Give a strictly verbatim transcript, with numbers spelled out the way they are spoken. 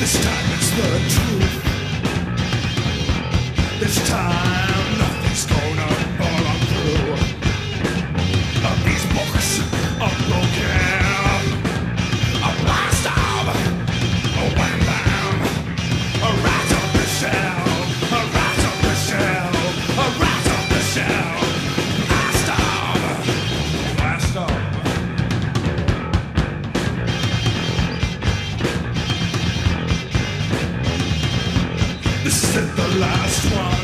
This time it's the truth. This time nothing's gonna fall on through. Uh, These books are broken. A blast of a wham bam. A rat of the shell. A rat of the shell. A rat of the shell. Blast of. Blast of. This isn't the last one.